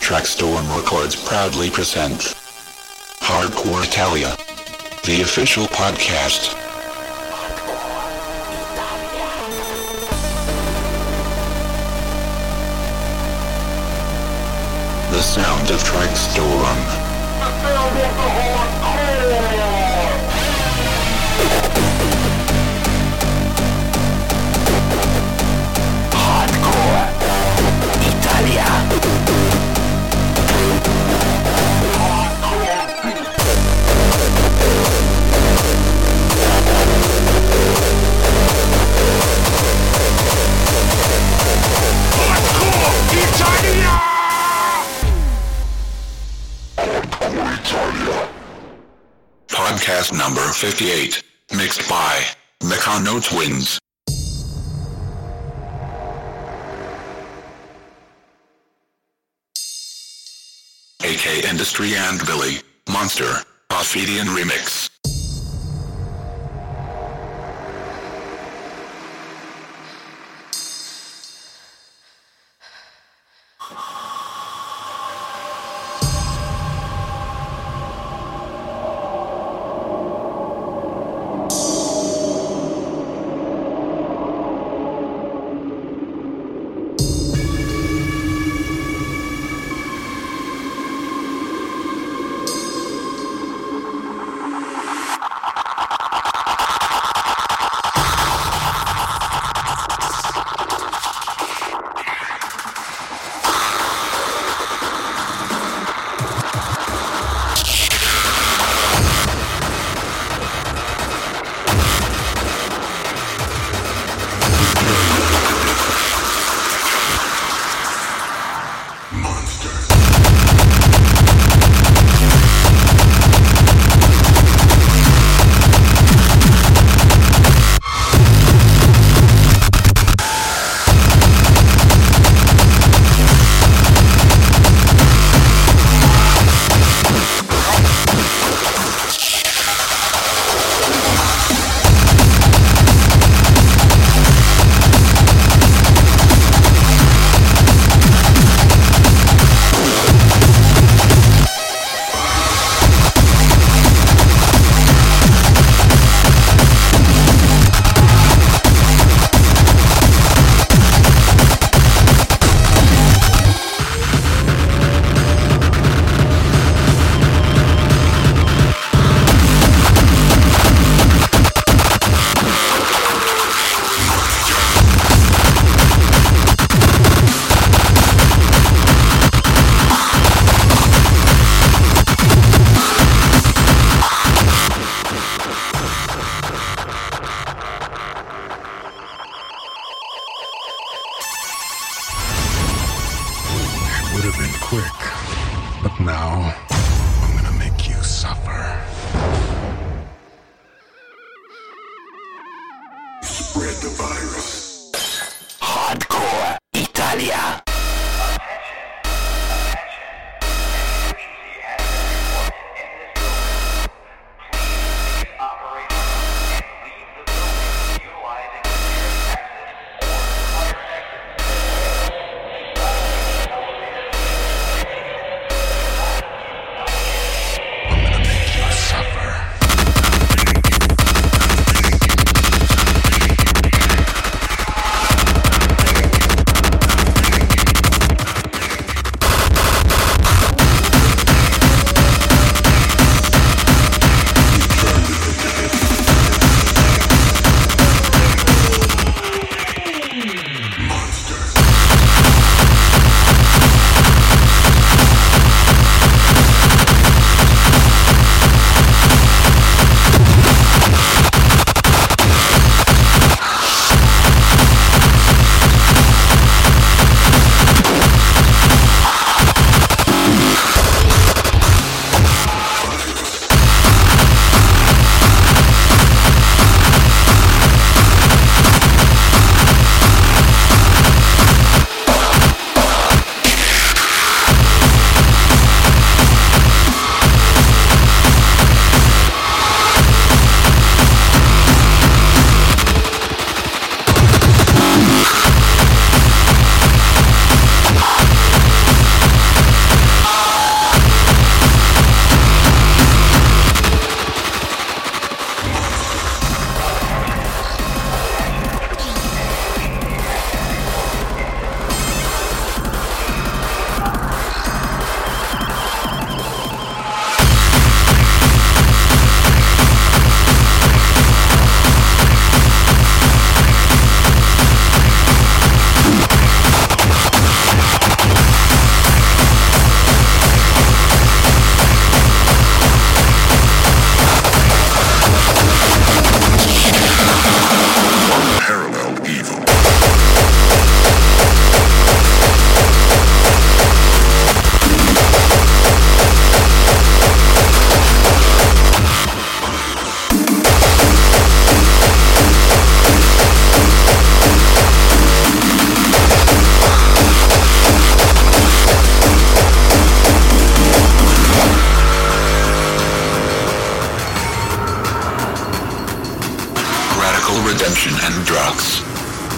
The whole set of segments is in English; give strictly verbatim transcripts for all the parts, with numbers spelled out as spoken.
Trackstorm Records proudly presents Hardcore Italia, the official podcast. The sound of Trackstorm. The sound of the hardcore! Hardcore Italia. Podcast number fifty-eight, mixed by Meccano Twins. A K Industry and Billy, Monster, Ophidian Remix.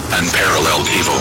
Unparalleled Evil.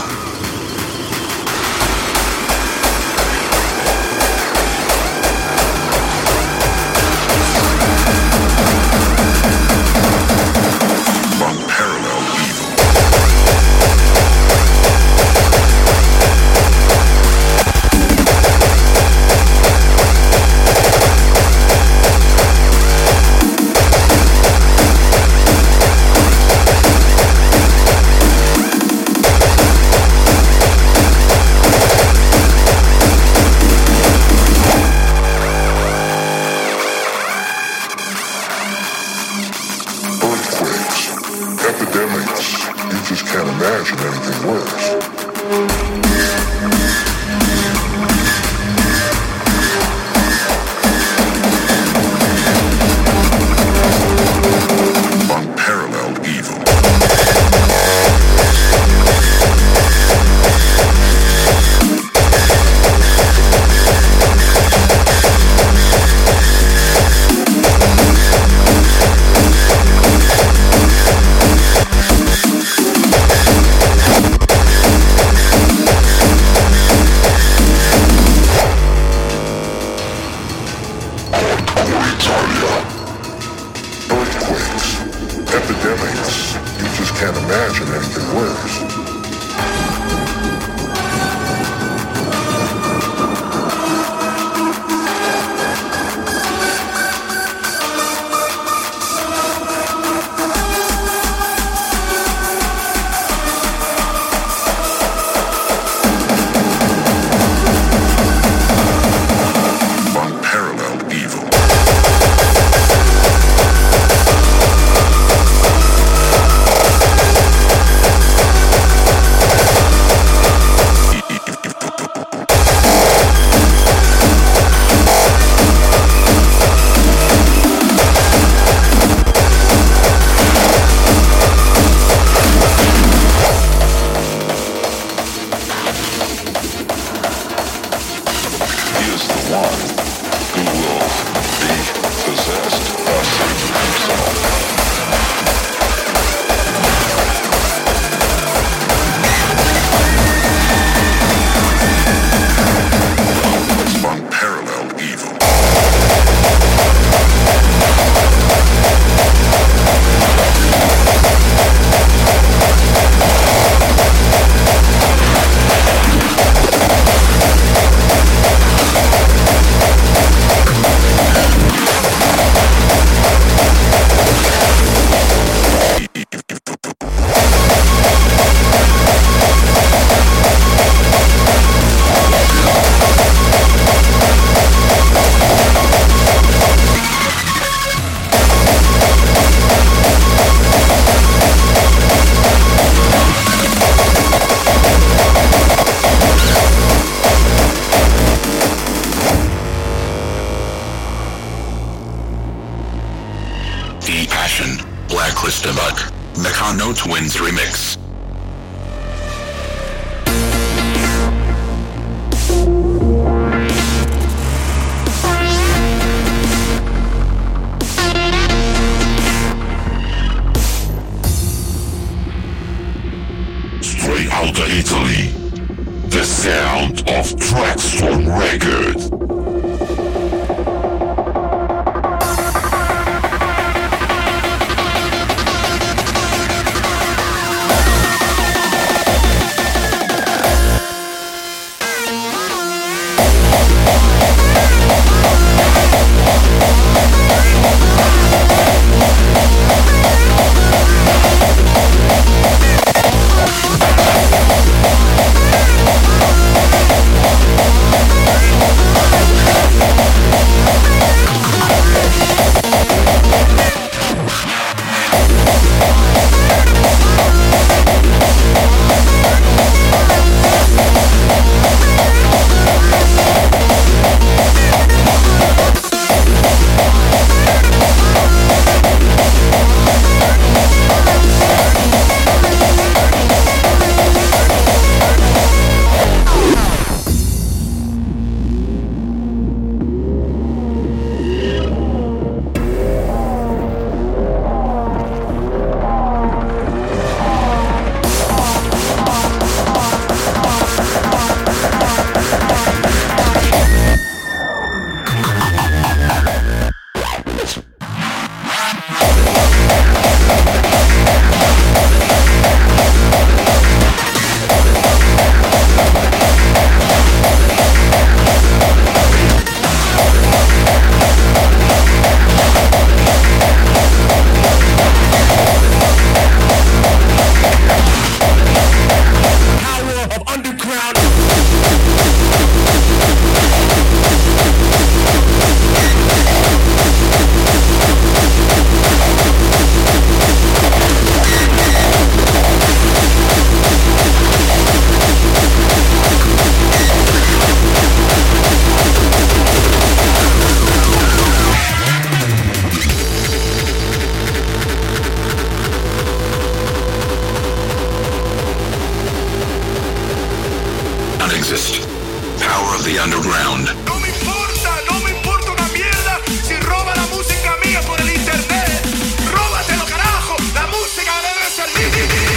Nakano Twins remix. Straight out of Italy, the sound of Traxxon Record. exist. Power of the underground. No me importa, no me importa una mierda si roba la música mía por el internet. Róbatelo, carajo. La música debe ser libre.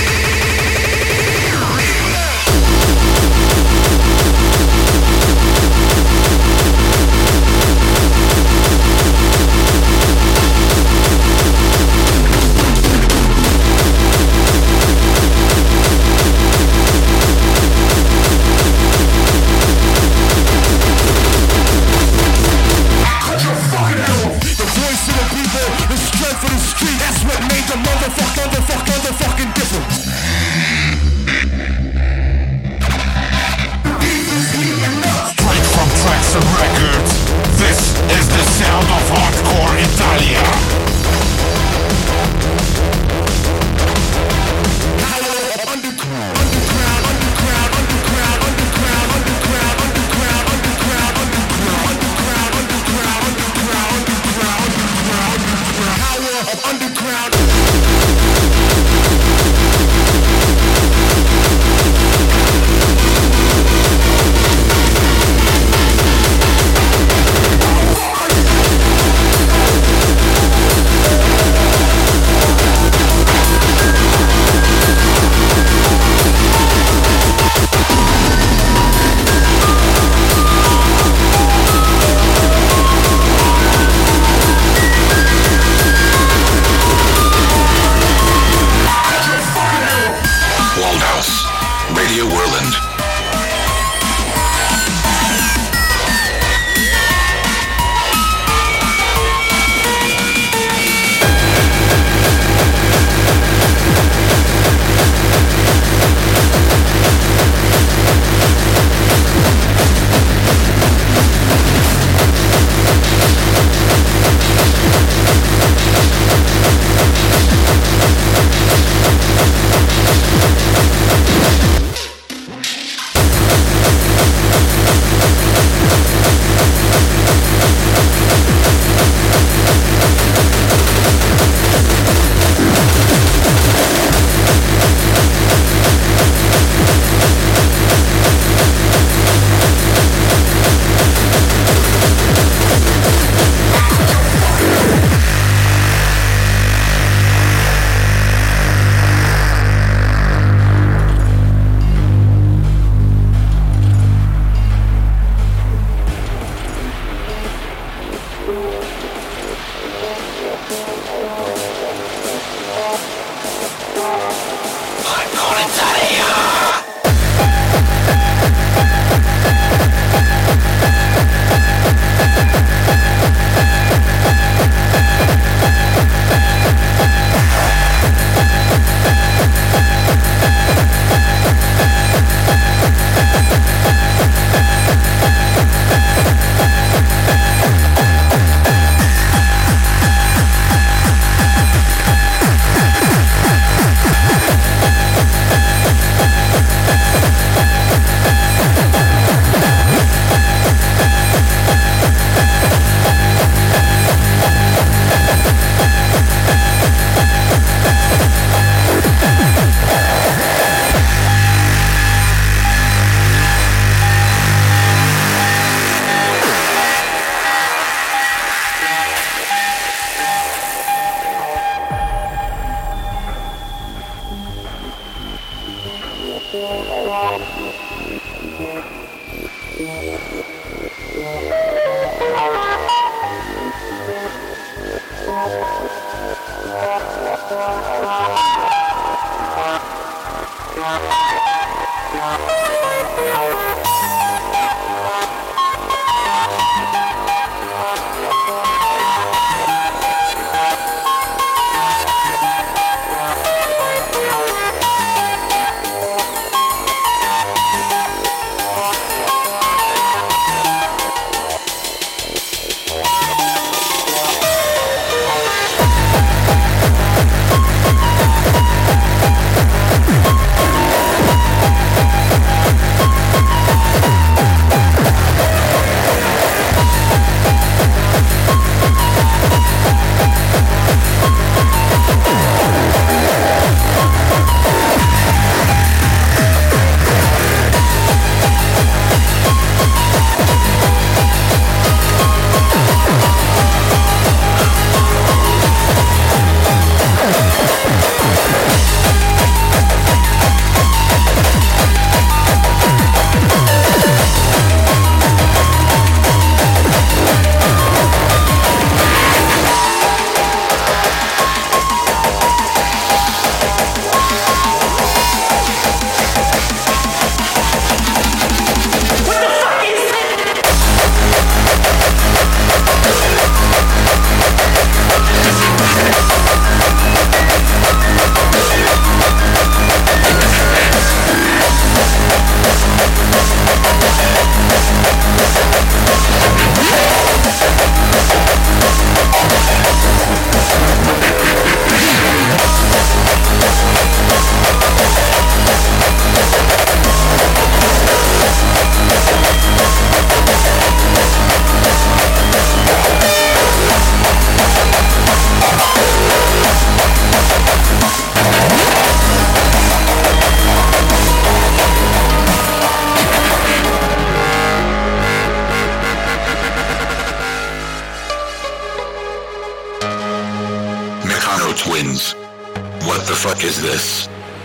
fuck is this?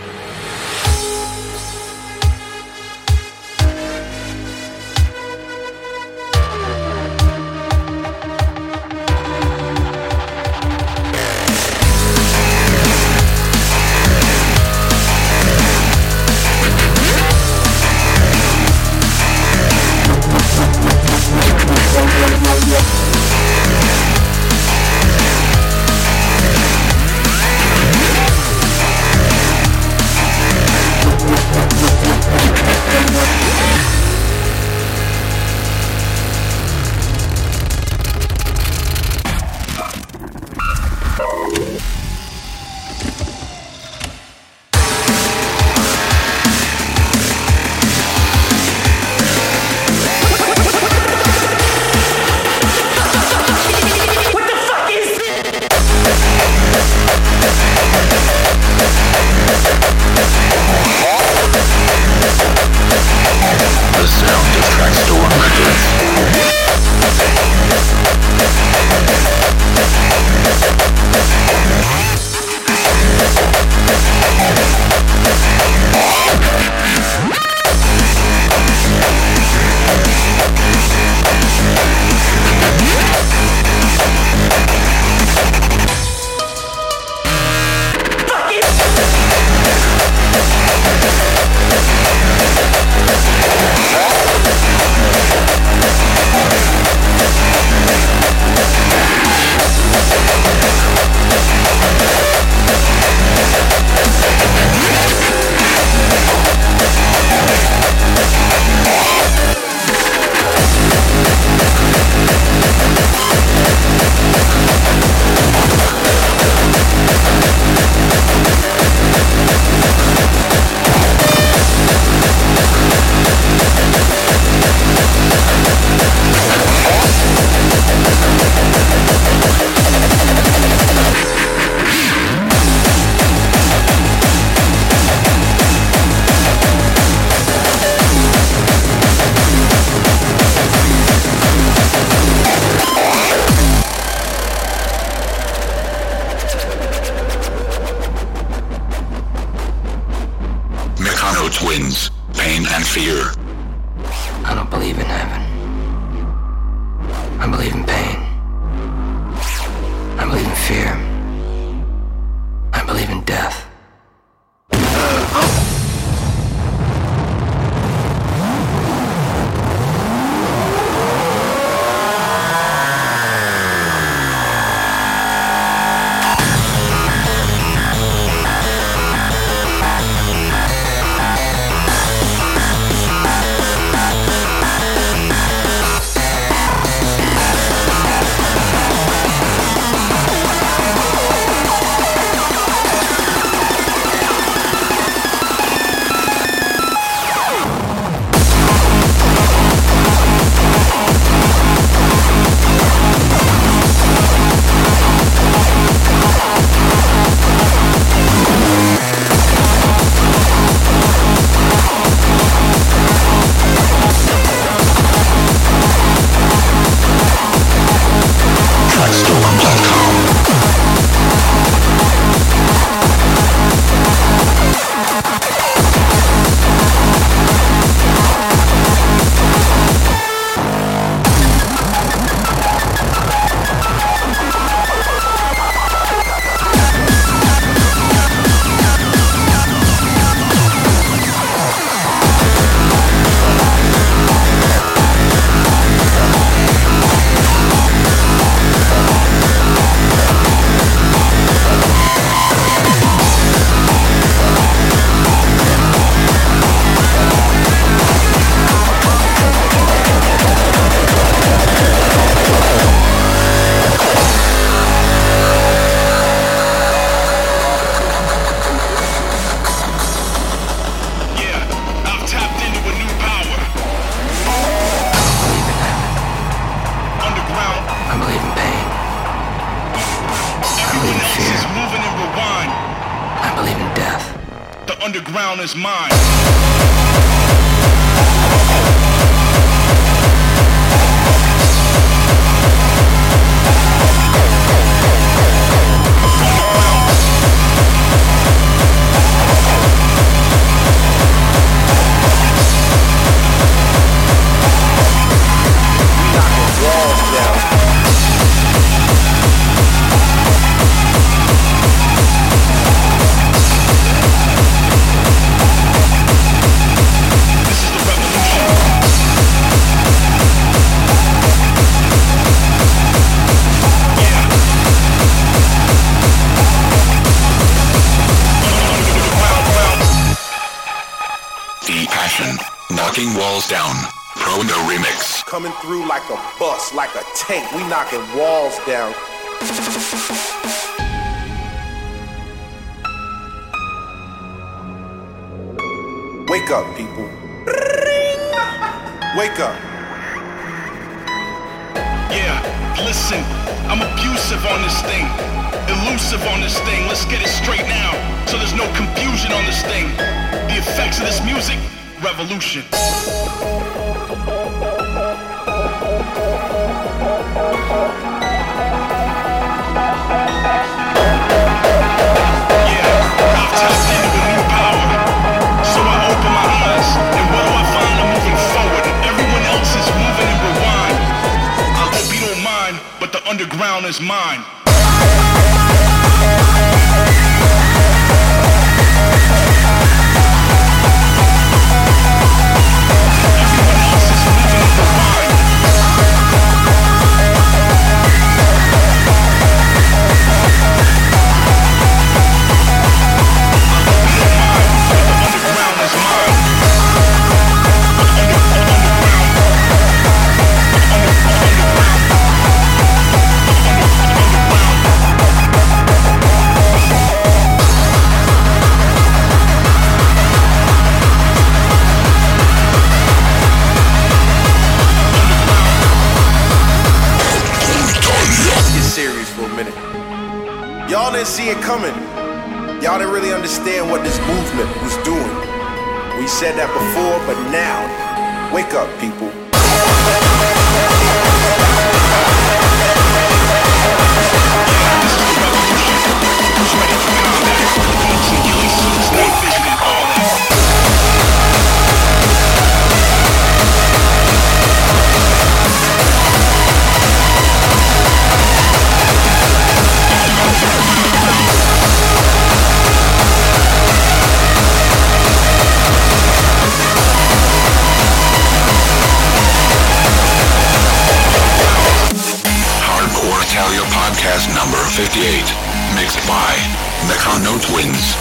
Twins, Pain and Fear. I don't believe in heaven. I believe in pain. I believe in fear. I believe in death. Underground is mine. The Passion, Knocking Walls Down, Proto Remix. Coming through like a bus, like a tank, we knocking walls down. Wake up, people. Wake up. Yeah, listen, I'm abusive on this thing, elusive on this thing. Let's get it straight now, so there's no confusion on this thing. The effects of this music, revolution. Yeah, I've tapped into a new power, so I open my eyes, and what do I find? I'm moving forward, everyone else is moving in rewind. I hope you don't mind, but the underground is mine. Everyone else is moving in rewind. Y'all didn't see it coming. Y'all didn't really understand what this movement was doing. We said that before, but now, wake up, people. Podcast number fifty-eight, mixed by Meccano Twins.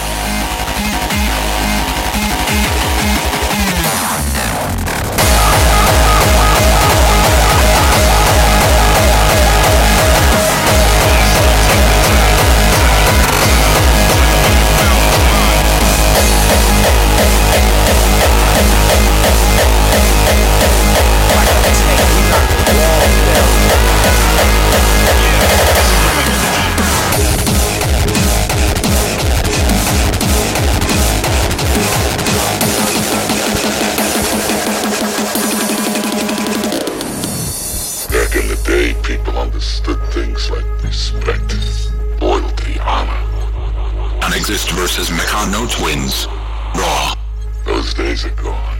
Exist versus Meccano Twins. Raw. Those days are gone.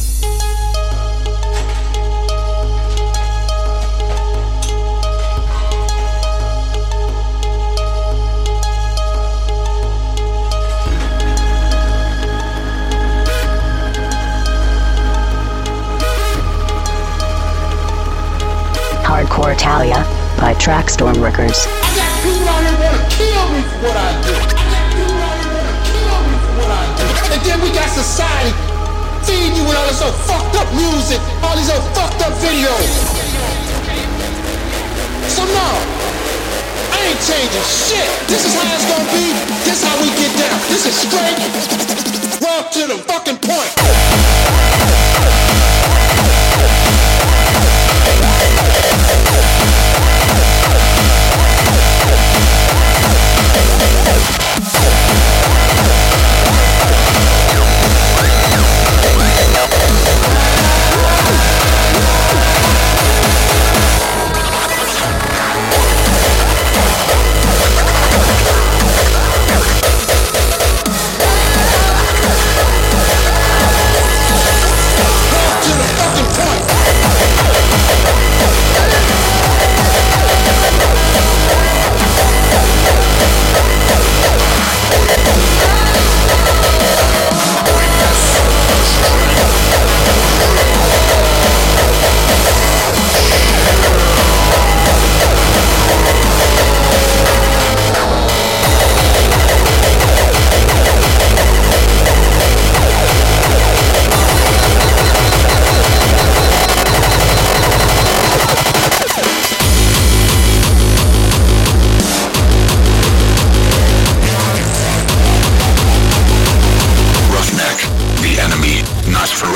Hardcore Italia by Trackstorm Records. I got people out here wanna kill me for what I do. And then we got society feeding you with all this old fucked up music, all these old fucked up videos. So no, I ain't changing shit. This is how it's gonna be. This is how we get down. This is straight, raw to the fucking point.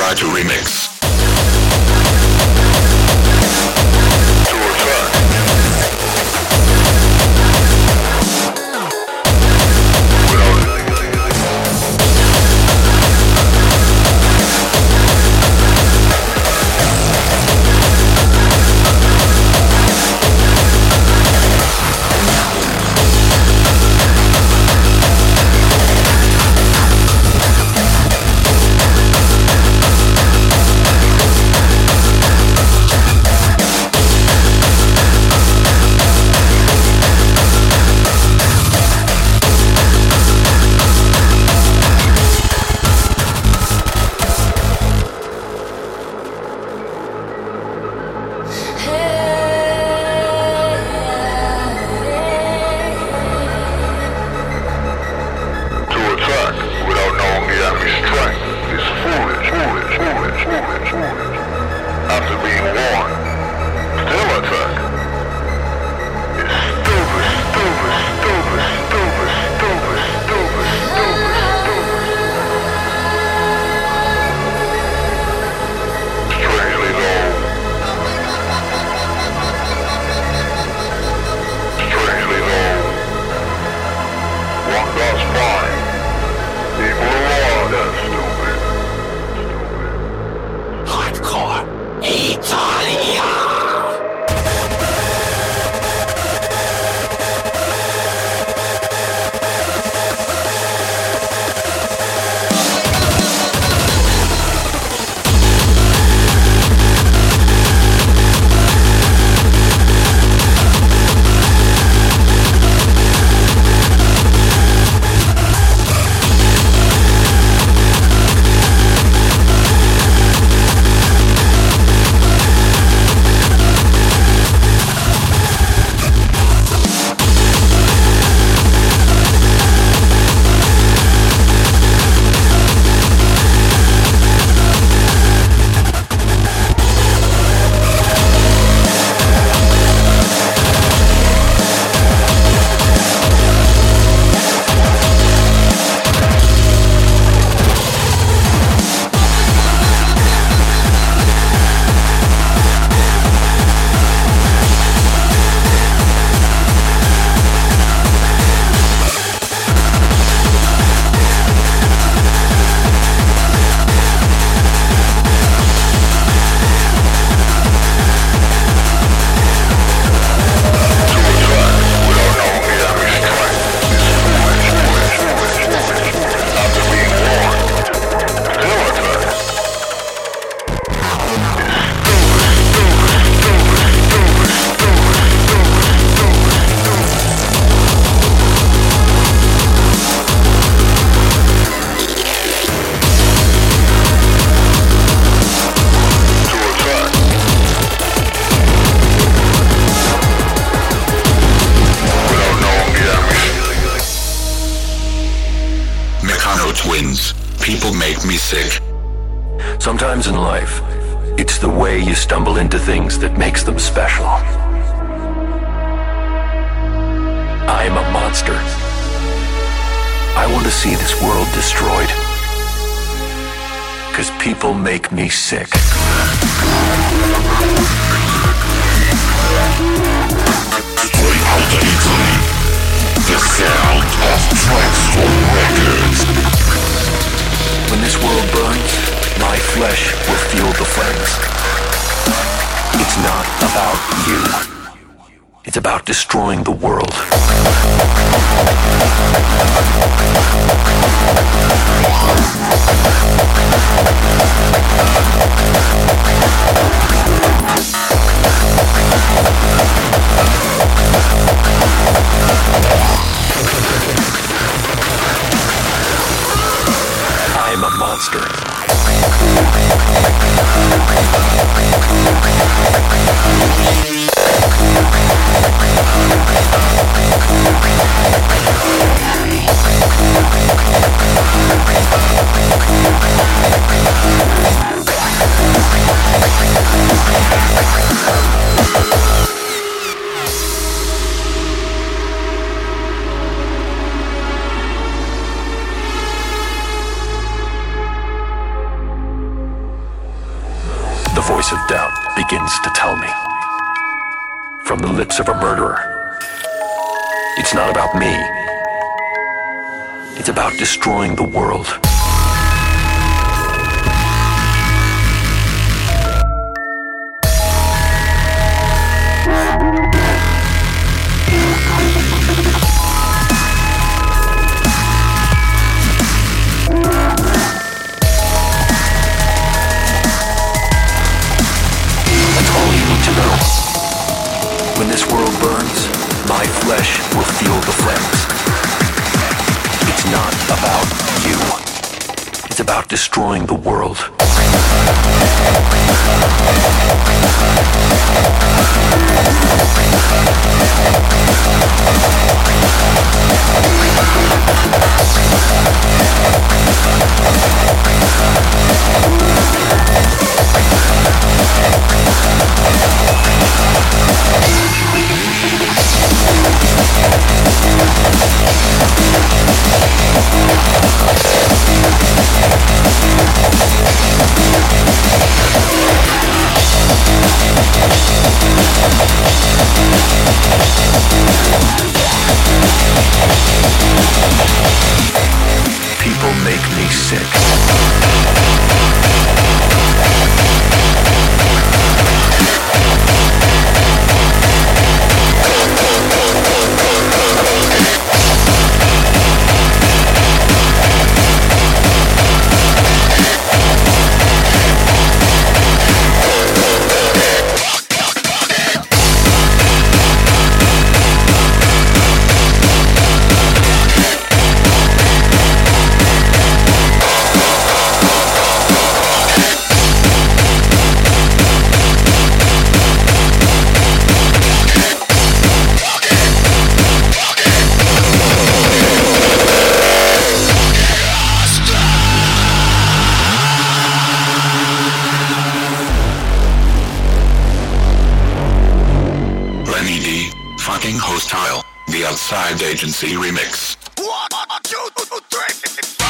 Raju remix. Twins. People make me sick. Sometimes in life, it's the way you stumble into things that makes them special. I'm a monster. I want to see this world destroyed. 'Cause people make me sick. Straight out of Italy, the sound of Traxxon Records. When this world burns, my flesh will fuel the flames. It's not about you. It's about destroying the world. I'm a monster. the voice of doubt begins to tell me, from the lips of a murderer, it's not about me. It's about destroying the world. When this world burns, my flesh will feel the flames. It's not about you. It's about destroying the world. People make me sick. Hostile, the Outside Agency remix. One, two, three, four.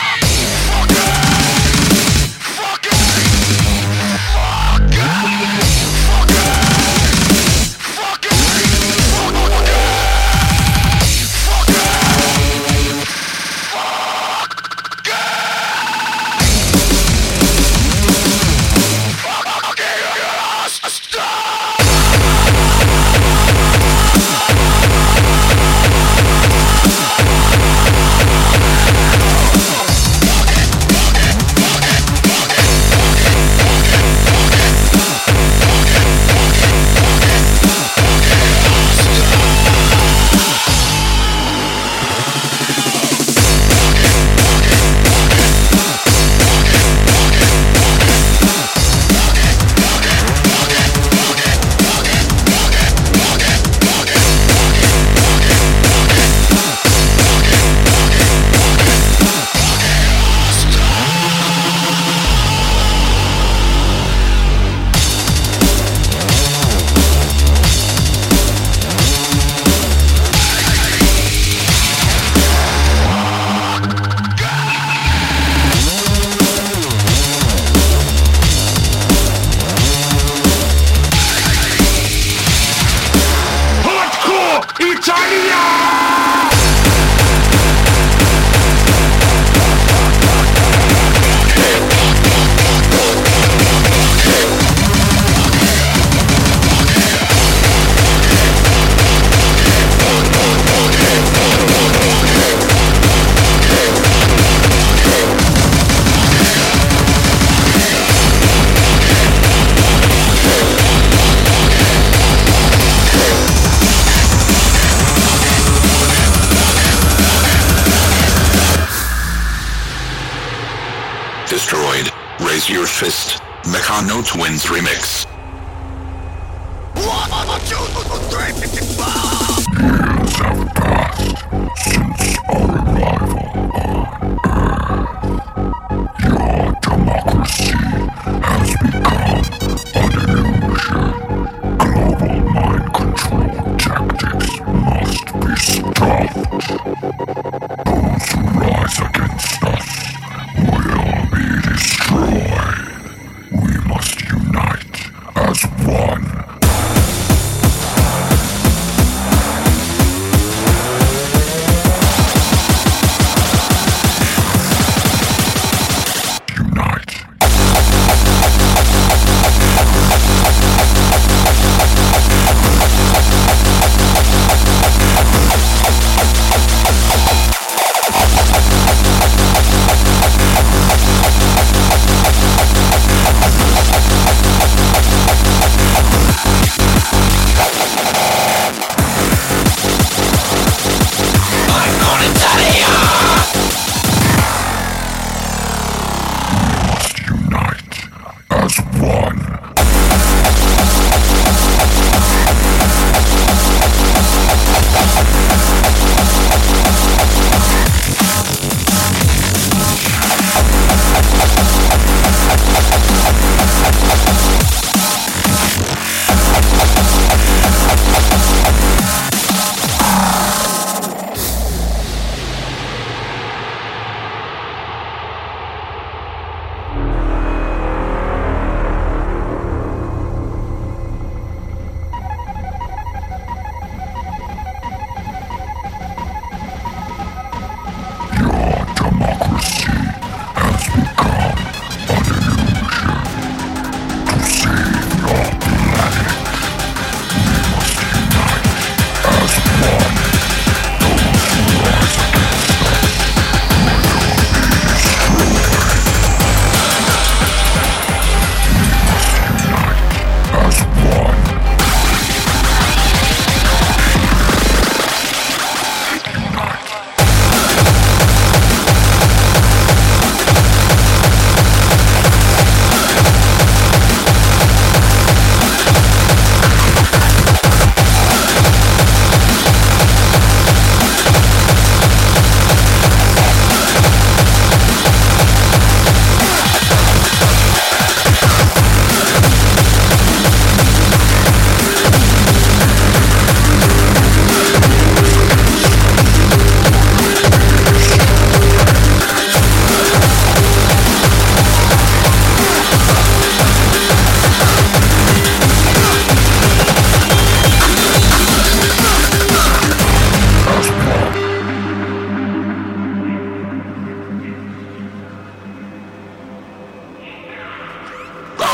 Destroyed, Raise Your Fist, Meccano Twins remix. One, two, three, four. Years have passed since our arrival on Earth. Your democracy has become an illusion. Global mind control tactics must be stopped. Those who rise against us will be destroyed. We must unite.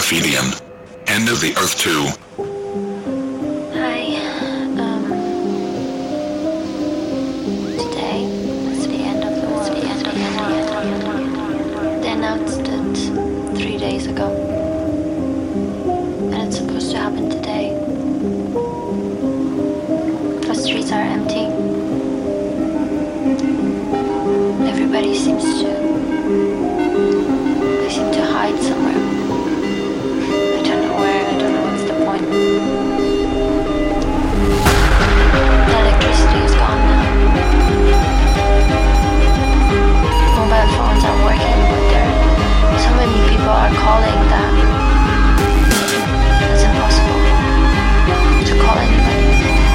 Ophidian. End of the Earth two. Hi. Um. Today is the end of the world. The end of the world. They announced it three days ago. And it's supposed to happen today. The streets are empty. Everybody seems to. They seem to hide somewhere. I don't know where, I don't know what's the point. The electricity is gone now. Mobile phones are working, but there so many people are calling that it's impossible to call anybody.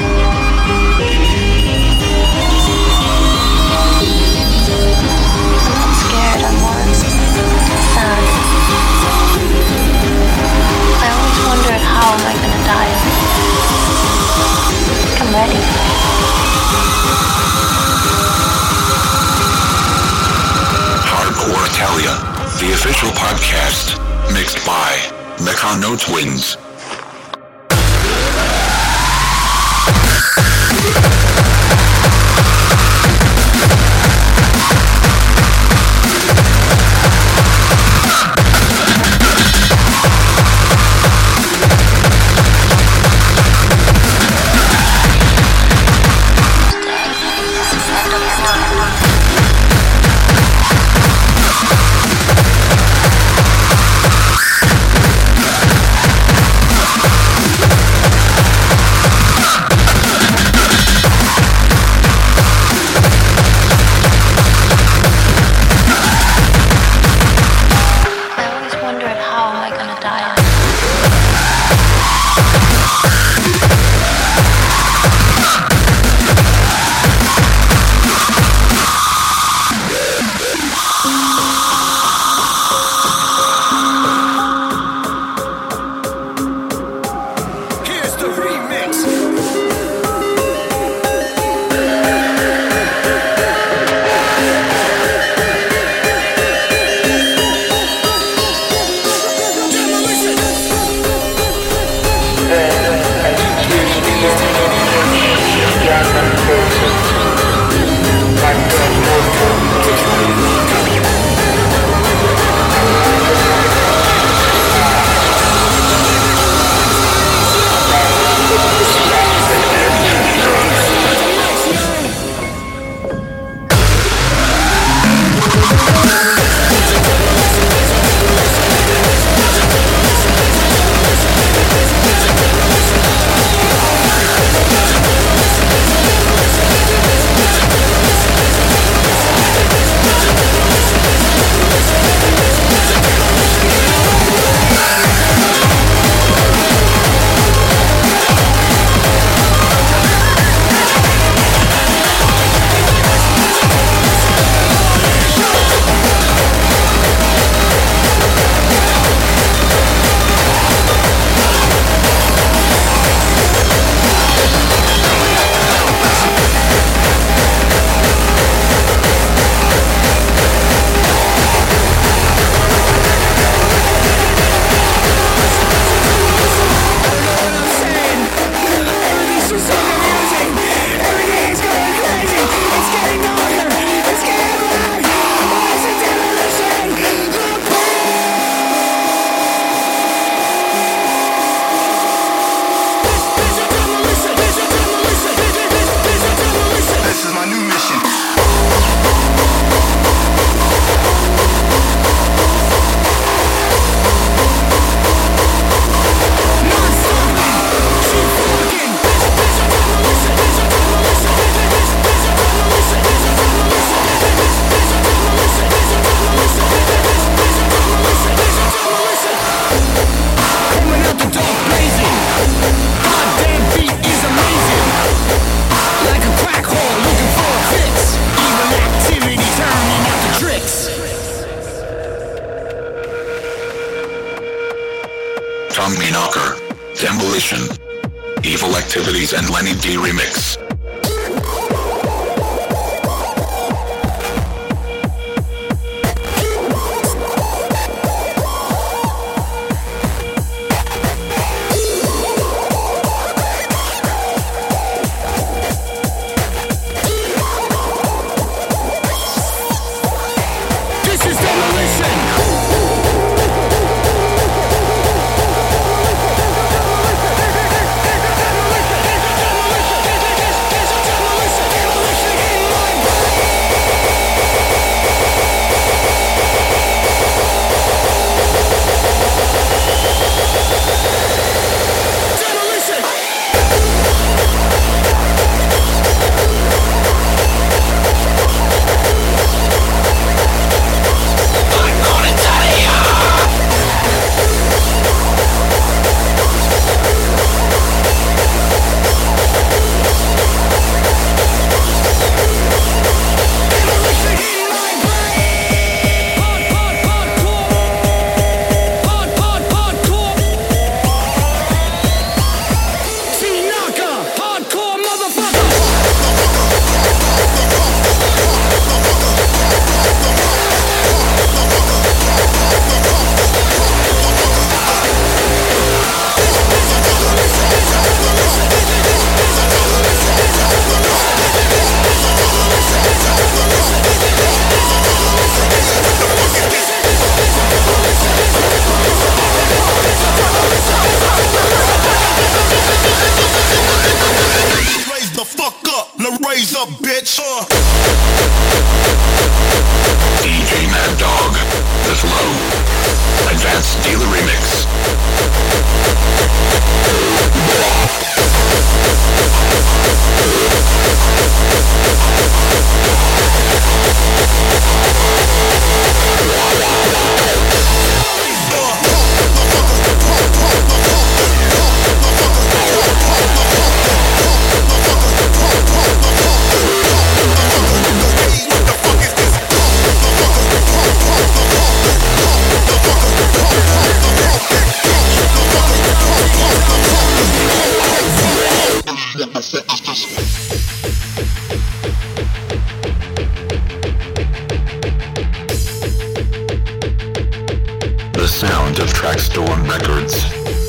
I'm not scared, I'm more sad. I always wondered how am I gonna die. I'm ready. Hardcore Italia, the official podcast, mixed by Meccano Twins. Tommy Knocker, Demolition, Evil Activities and Lenny D Remix. Records.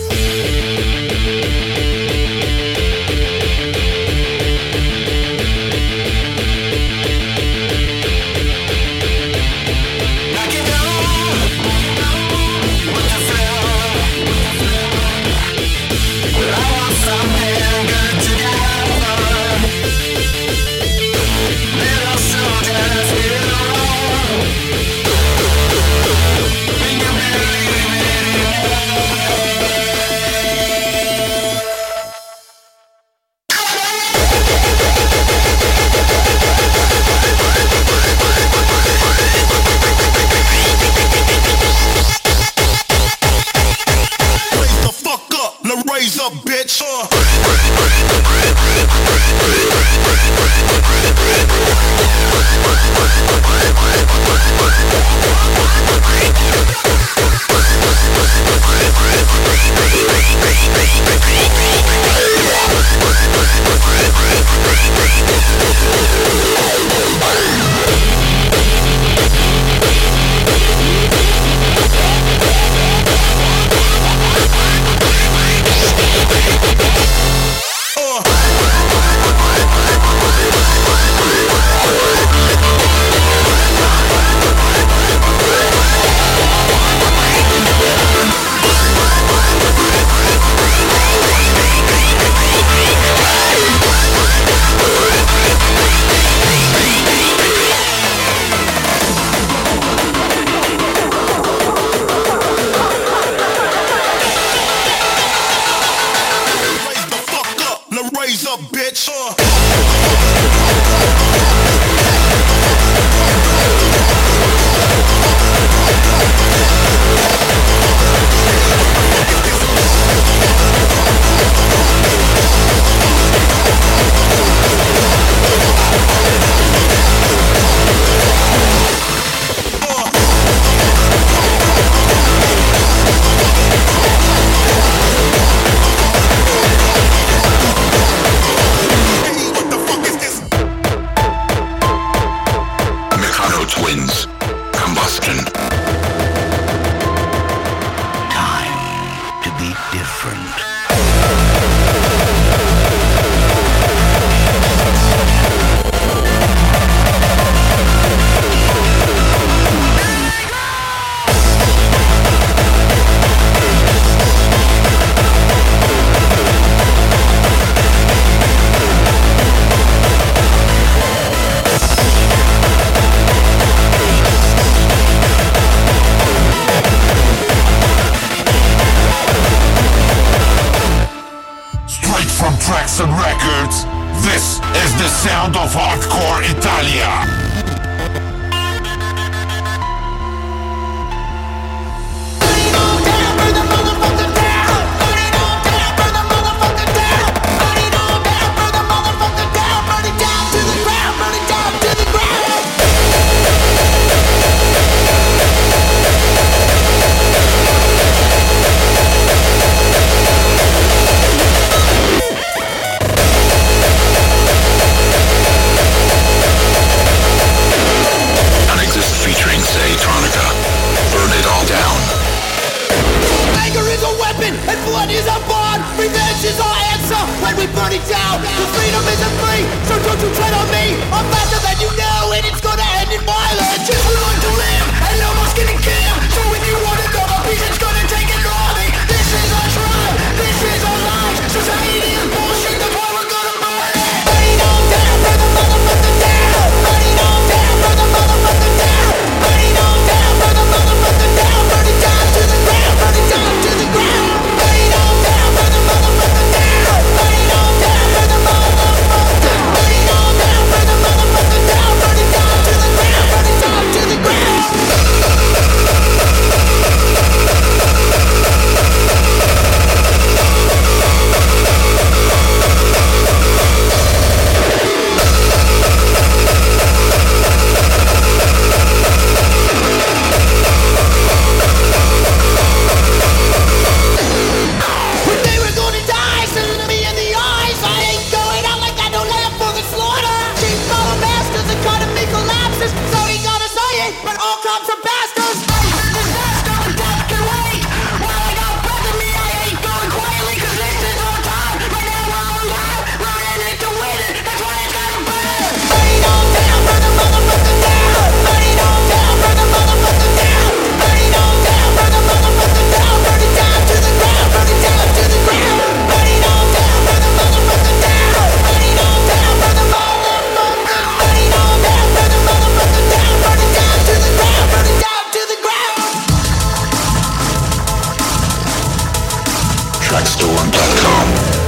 Traxton Records. This is the sound of Hardcore Italia. Down, trackstorm dot com.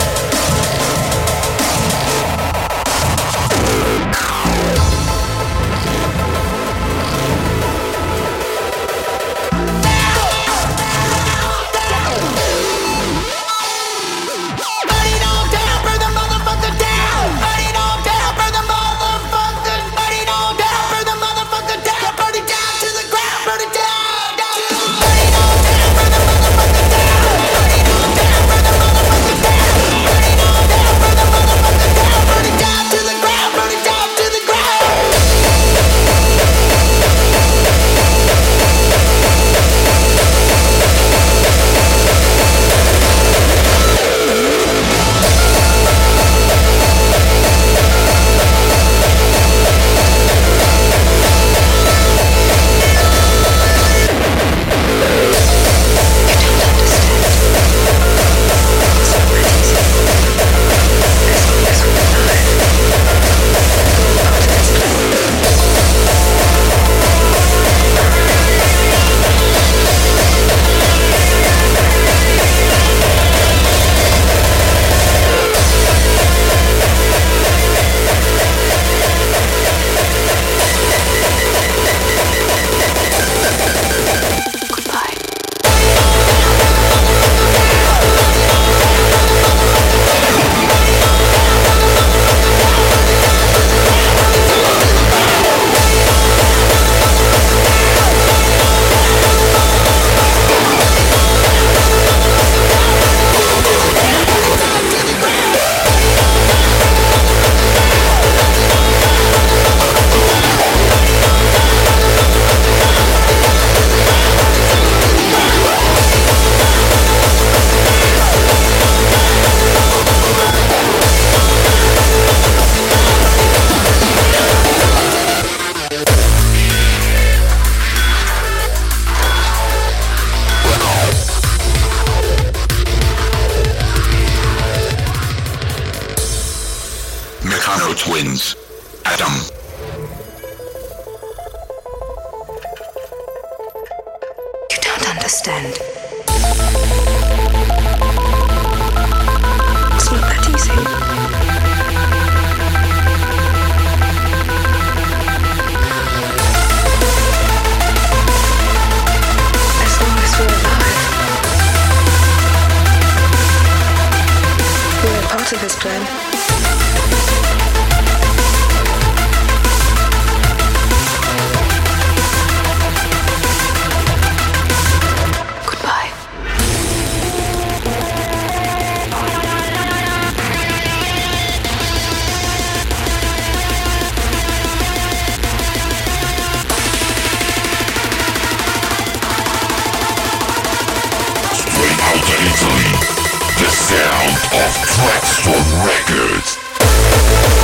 Twins. Adam. You don't understand. It's not that easy. As long as we're alive, we're a part of this plan. The sound of Trackstorm Records.